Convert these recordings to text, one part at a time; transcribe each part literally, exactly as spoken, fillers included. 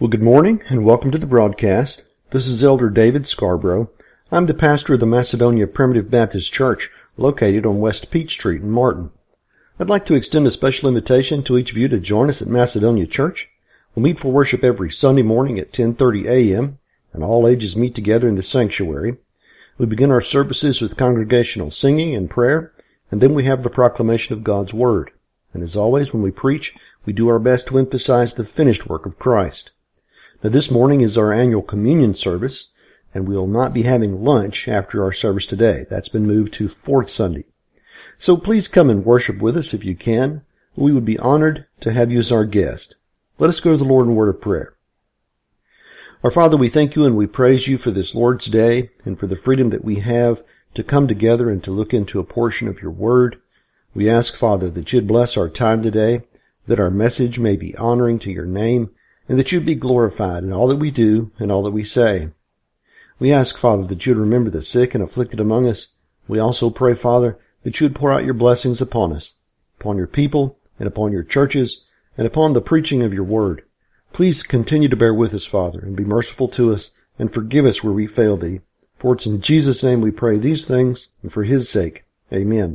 Well, good morning and welcome to the broadcast. This is Elder David Scarborough. I'm the pastor of the Macedonia Primitive Baptist Church located on West Peach Street in Martin. I'd like to extend a special invitation to each of you to join us at Macedonia Church. We'll meet for worship every Sunday morning at ten thirty a.m. and all ages meet together in the sanctuary. We begin our services with congregational singing and prayer, and then we have the proclamation of God's Word. And as always, when we preach, we do our best to emphasize the finished work of Christ. Now, this morning is our annual communion service, and we will not be having lunch after our service today. That's been moved to fourth Sunday. So please come and worship with us if you can. We would be honored to have you as our guest. Let us go to the Lord in a word of prayer. Our Father, we thank you and we praise you for this Lord's Day and for the freedom that we have to come together and to look into a portion of your Word. We ask, Father, that you'd bless our time today, that our message may be honoring to your name, and that you'd be glorified in all that we do and all that we say. We ask, Father, that you'd remember the sick and afflicted among us. We also pray, Father, that you'd pour out your blessings upon us, upon your people, and upon your churches, and upon the preaching of your word. Please continue to bear with us, Father, and be merciful to us, and forgive us where we fail thee. For it's in Jesus' name we pray these things, and for his sake. Amen.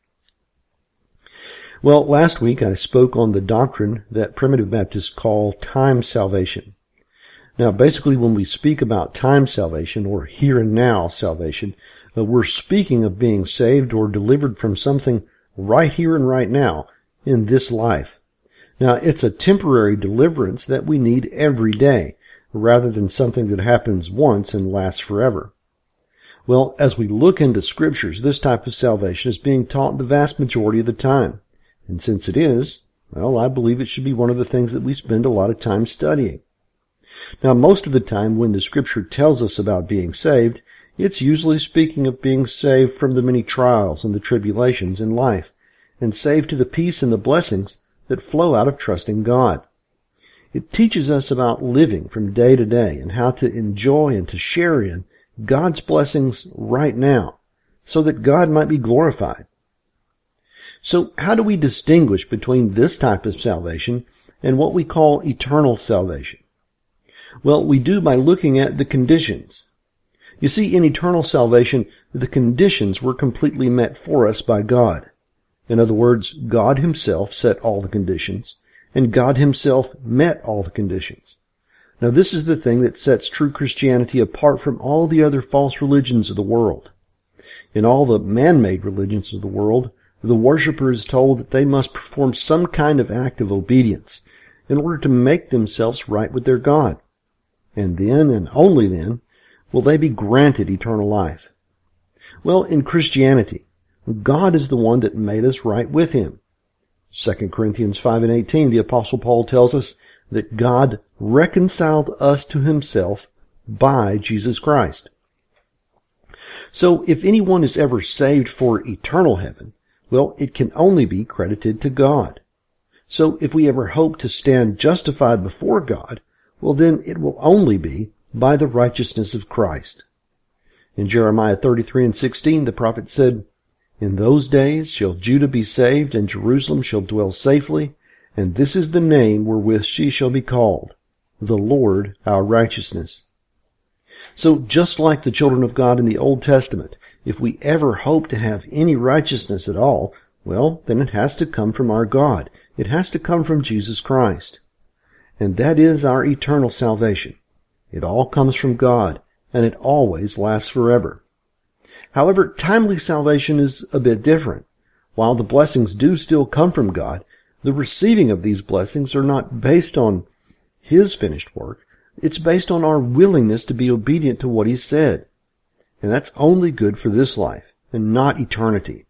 Well, last week I spoke on the doctrine that Primitive Baptists call time salvation. Now, basically, when we speak about time salvation, or here and now salvation, uh, we're speaking of being saved or delivered from something right here and right now in this life. Now, it's a temporary deliverance that we need every day, rather than something that happens once and lasts forever. Well, as we look into scriptures, this type of salvation is being taught the vast majority of the time. And since it is, well, I believe it should be one of the things that we spend a lot of time studying. Now, most of the time when the Scripture tells us about being saved, it's usually speaking of being saved from the many trials and the tribulations in life, and saved to the peace and the blessings that flow out of trusting God. It teaches us about living from day to day and how to enjoy and to share in God's blessings right now, so that God might be glorified. So how do we distinguish between this type of salvation and what we call eternal salvation? Well, we do by looking at the conditions. You see, in eternal salvation, the conditions were completely met for us by God. In other words, God himself set all the conditions, and God himself met all the conditions. Now, this is the thing that sets true Christianity apart from all the other false religions of the world. In all the man-made religions of the world, the worshiper is told that they must perform some kind of act of obedience in order to make themselves right with their God. And then, and only then, will they be granted eternal life. Well, in Christianity, God is the one that made us right with him. Second Corinthians five and eighteen, the Apostle Paul tells us that God reconciled us to himself by Jesus Christ. So, if anyone is ever saved for eternal heaven, well, it can only be credited to God. So if we ever hope to stand justified before God, well, then it will only be by the righteousness of Christ. In Jeremiah thirty-three and sixteen, the prophet said, "In those days shall Judah be saved, and Jerusalem shall dwell safely, and this is the name wherewith she shall be called, the Lord our righteousness." So just like the children of God in the Old Testament, if we ever hope to have any righteousness at all, well, then it has to come from our God. It has to come from Jesus Christ. And that is our eternal salvation. It all comes from God, and it always lasts forever. However, timely salvation is a bit different. While the blessings do still come from God, the receiving of these blessings are not based on his finished work. It's based on our willingness to be obedient to what he said. And that's only good for this life, and not eternity.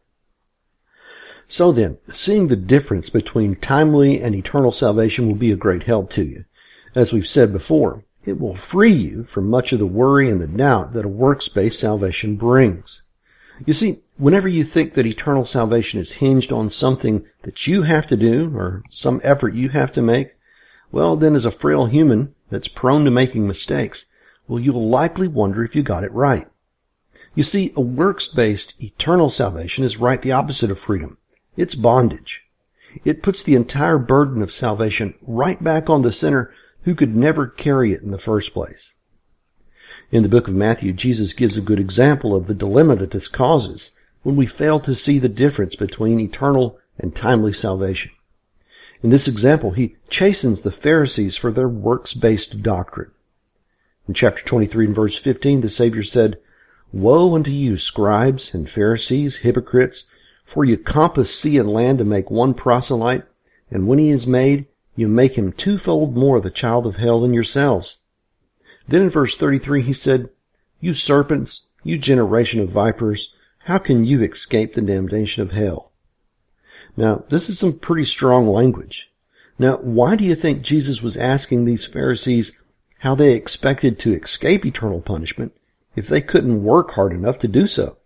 So then, seeing the difference between timely and eternal salvation will be a great help to you. As we've said before, it will free you from much of the worry and the doubt that a works-based salvation brings. You see, whenever you think that eternal salvation is hinged on something that you have to do, or some effort you have to make, well, then as a frail human that's prone to making mistakes, well, you'll likely wonder if you got it right. You see, a works-based eternal salvation is right the opposite of freedom. It's bondage. It puts the entire burden of salvation right back on the sinner who could never carry it in the first place. In the book of Matthew, Jesus gives a good example of the dilemma that this causes when we fail to see the difference between eternal and timely salvation. In this example, he chastens the Pharisees for their works-based doctrine. In chapter twenty-three and verse fifteen, the Savior said, "Woe unto you, scribes and Pharisees, hypocrites, for you compass sea and land to make one proselyte, and when he is made, you make him twofold more the child of hell than yourselves." Then in verse thirty-three he said, "You serpents, you generation of vipers, how can you escape the damnation of hell?" Now, this is some pretty strong language. Now, why do you think Jesus was asking these Pharisees how they expected to escape eternal punishment if they couldn't work hard enough to do so?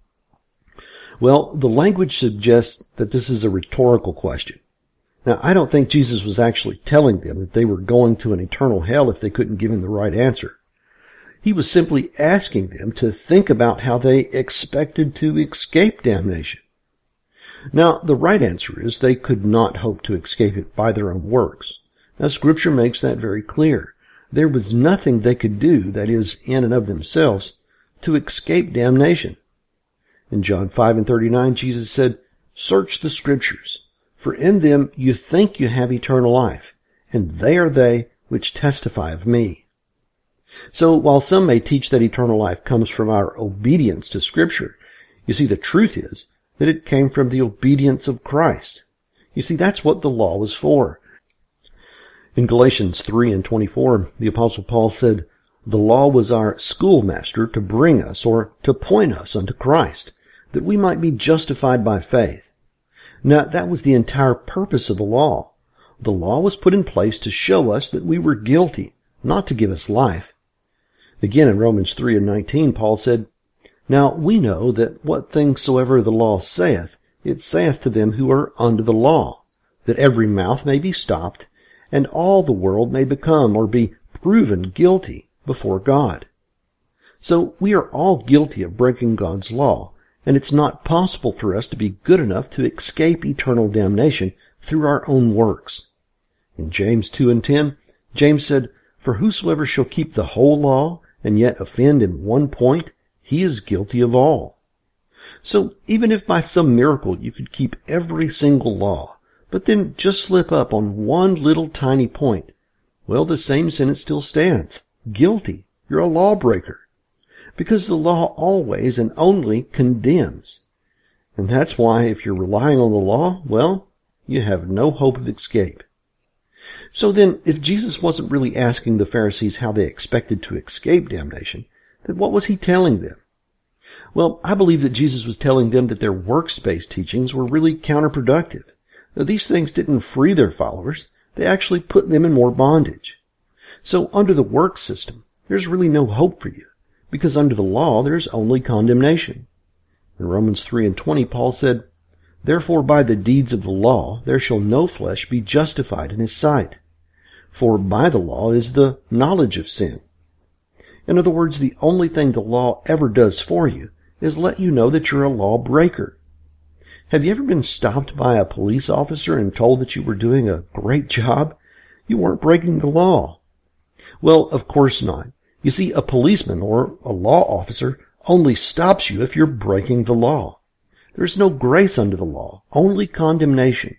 Well, the language suggests that this is a rhetorical question. Now, I don't think Jesus was actually telling them that they were going to an eternal hell if they couldn't give him the right answer. He was simply asking them to think about how they expected to escape damnation. Now, the right answer is they could not hope to escape it by their own works. Now, Scripture makes that very clear. There was nothing they could do, that is, in and of themselves, to escape damnation. In John five and thirty-nine, Jesus said, "Search the Scriptures, for in them you think you have eternal life, and they are they which testify of me." So, while some may teach that eternal life comes from our obedience to Scripture, you see, the truth is that it came from the obedience of Christ. You see, that's what the law was for. In Galatians three and twenty-four, the Apostle Paul said, "The law was our schoolmaster to bring us, or to point us unto Christ, that we might be justified by faith." Now, that was the entire purpose of the law. The law was put in place to show us that we were guilty, not to give us life. Again, in Romans three and nineteen, Paul said, "Now we know that what things soever the law saith, it saith to them who are under the law, that every mouth may be stopped, and all the world may become or be proven guilty before God." So we are all guilty of breaking God's law, and it's not possible for us to be good enough to escape eternal damnation through our own works. In James two and ten, James said, "For whosoever shall keep the whole law, and yet offend in one point, he is guilty of all." So even if by some miracle you could keep every single law, but then just slip up on one little tiny point, well, the same sentence still stands. Guilty. You're a lawbreaker. Because the law always and only condemns. And that's why if you're relying on the law, well, you have no hope of escape. So then, if Jesus wasn't really asking the Pharisees how they expected to escape damnation, then what was he telling them? Well, I believe that Jesus was telling them that their works-based teachings were really counterproductive. Now, these things didn't free their followers. They actually put them in more bondage. So under the work system, there's really no hope for you, because under the law, there's only condemnation. In Romans three and twenty, Paul said, "Therefore by the deeds of the law there shall no flesh be justified in his sight. For by the law is the knowledge of sin." In other words, the only thing the law ever does for you is let you know that you're a lawbreaker. Have you ever been stopped by a police officer and told that you were doing a great job? You weren't breaking the law. Well, of course not. You see, a policeman or a law officer only stops you if you're breaking the law. There's no grace under the law, only condemnation.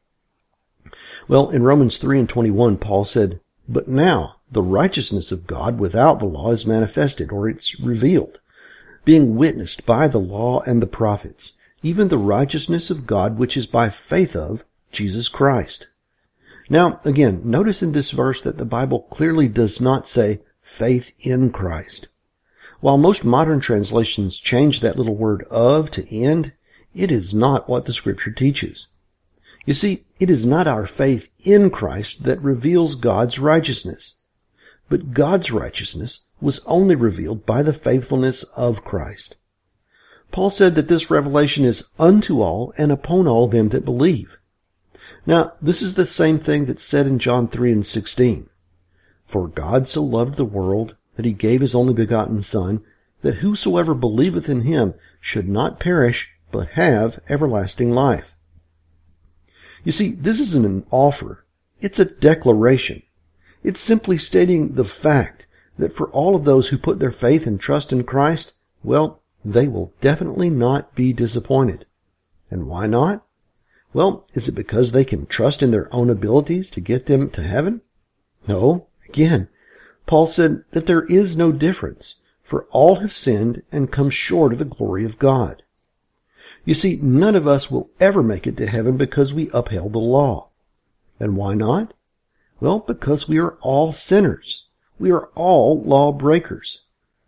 Well, in Romans three and twenty-one, Paul said, "But now the righteousness of God without the law is manifested," or it's revealed, "being witnessed by the law and the prophets, even the righteousness of God which is by faith of Jesus Christ." Now, again, notice in this verse that the Bible clearly does not say faith in Christ. While most modern translations change that little word "of" to "in," it is not what the Scripture teaches. You see, it is not our faith in Christ that reveals God's righteousness, but God's righteousness was only revealed by the faithfulness of Christ. Paul said that this revelation is unto all and upon all them that believe. Now, this is the same thing that's said in John three and sixteen. "For God so loved the world that he gave his only begotten Son, that whosoever believeth in him should not perish, but have everlasting life." You see, this isn't an offer. It's a declaration. It's simply stating the fact that for all of those who put their faith and trust in Christ, well, they will definitely not be disappointed. And why not? Well, is it because they can trust in their own abilities to get them to heaven? No. Again, Paul said that there is no difference, for all have sinned and come short of the glory of God. You see, none of us will ever make it to heaven because we upheld the law. And why not? Well, because we are all sinners. We are all lawbreakers.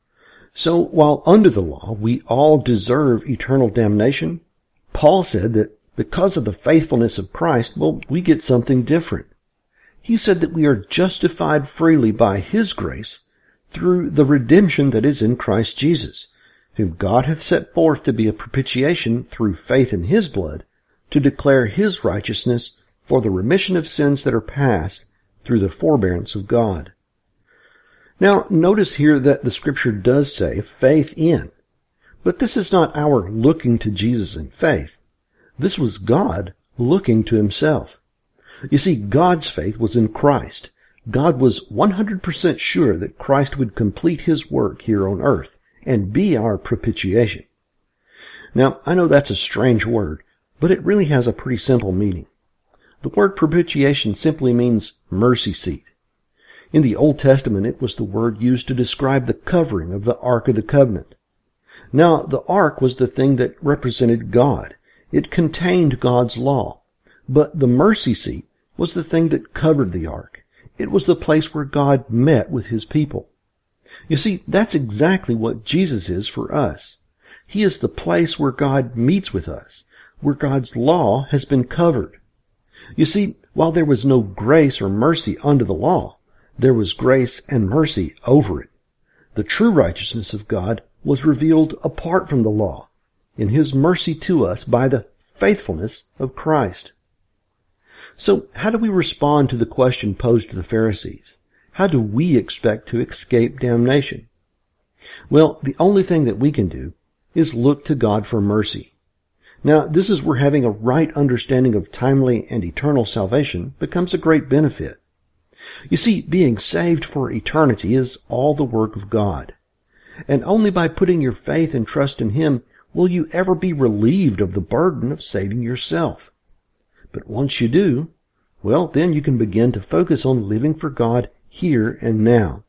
So while under the law we all deserve eternal damnation, Paul said that because of the faithfulness of Christ, well, we get something different. He said that we are justified freely by His grace through the redemption that is in Christ Jesus, whom God hath set forth to be a propitiation through faith in His blood, to declare His righteousness for the remission of sins that are past through the forbearance of God. Now, notice here that the Scripture does say faith in, but this is not our looking to Jesus in faith. This was God looking to Himself. You see, God's faith was in Christ. God was one hundred percent sure that Christ would complete His work here on earth and be our propitiation. Now, I know that's a strange word, but it really has a pretty simple meaning. The word propitiation simply means mercy seat. In the Old Testament, it was the word used to describe the covering of the Ark of the Covenant. Now, the Ark was the thing that represented God. It contained God's law. But the mercy seat was the thing that covered the Ark. It was the place where God met with His people. You see, that's exactly what Jesus is for us. He is the place where God meets with us, where God's law has been covered. You see, while there was no grace or mercy under the law, there was grace and mercy over it. The true righteousness of God was revealed apart from the law, in His mercy to us by the faithfulness of Christ. So, how do we respond to the question posed to the Pharisees? How do we expect to escape damnation? Well, the only thing that we can do is look to God for mercy. Now, this is where having a right understanding of timely and eternal salvation becomes a great benefit. You see, being saved for eternity is all the work of God. And only by putting your faith and trust in Him will you ever be relieved of the burden of saving yourself. But once you do, well, then you can begin to focus on living for God here and now.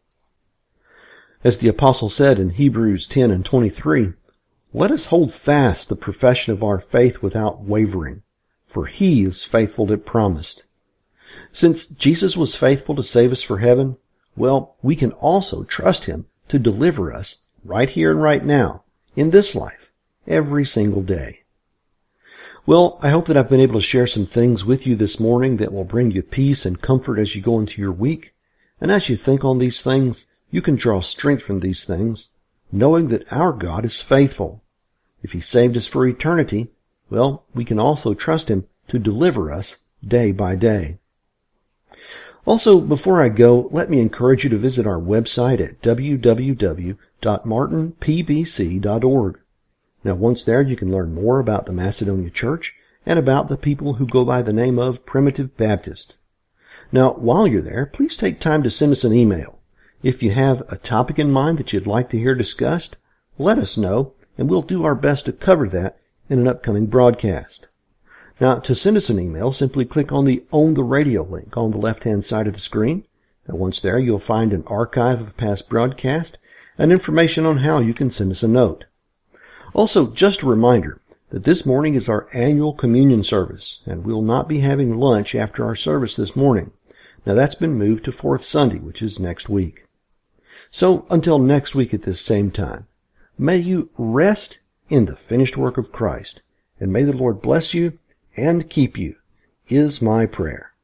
As the apostle said in Hebrews ten and twenty-three, let us hold fast the profession of our faith without wavering, for He is faithful that promised. Since Jesus was faithful to save us for heaven, well, we can also trust Him to deliver us right here and right now, in this life, every single day. Well, I hope that I've been able to share some things with you this morning that will bring you peace and comfort as you go into your week. And as you think on these things, you can draw strength from these things, knowing that our God is faithful. If He saved us for eternity, well, we can also trust Him to deliver us day by day. Also, before I go, let me encourage you to visit our website at w w w dot martin p b c dot org. Now, once there, you can learn more about the Macedonia Church and about the people who go by the name of Primitive Baptist. Now, while you're there, please take time to send us an email. If you have a topic in mind that you'd like to hear discussed, let us know, and we'll do our best to cover that in an upcoming broadcast. Now, to send us an email, simply click on the Own the Radio link on the left-hand side of the screen. And once there, you'll find an archive of past broadcasts and information on how you can send us a note. Also, just a reminder that this morning is our annual communion service, and we'll not be having lunch after our service this morning. Now, that's been moved to Fourth Sunday, which is next week. So, until next week at this same time, may you rest in the finished work of Christ, and may the Lord bless you and keep you, is my prayer.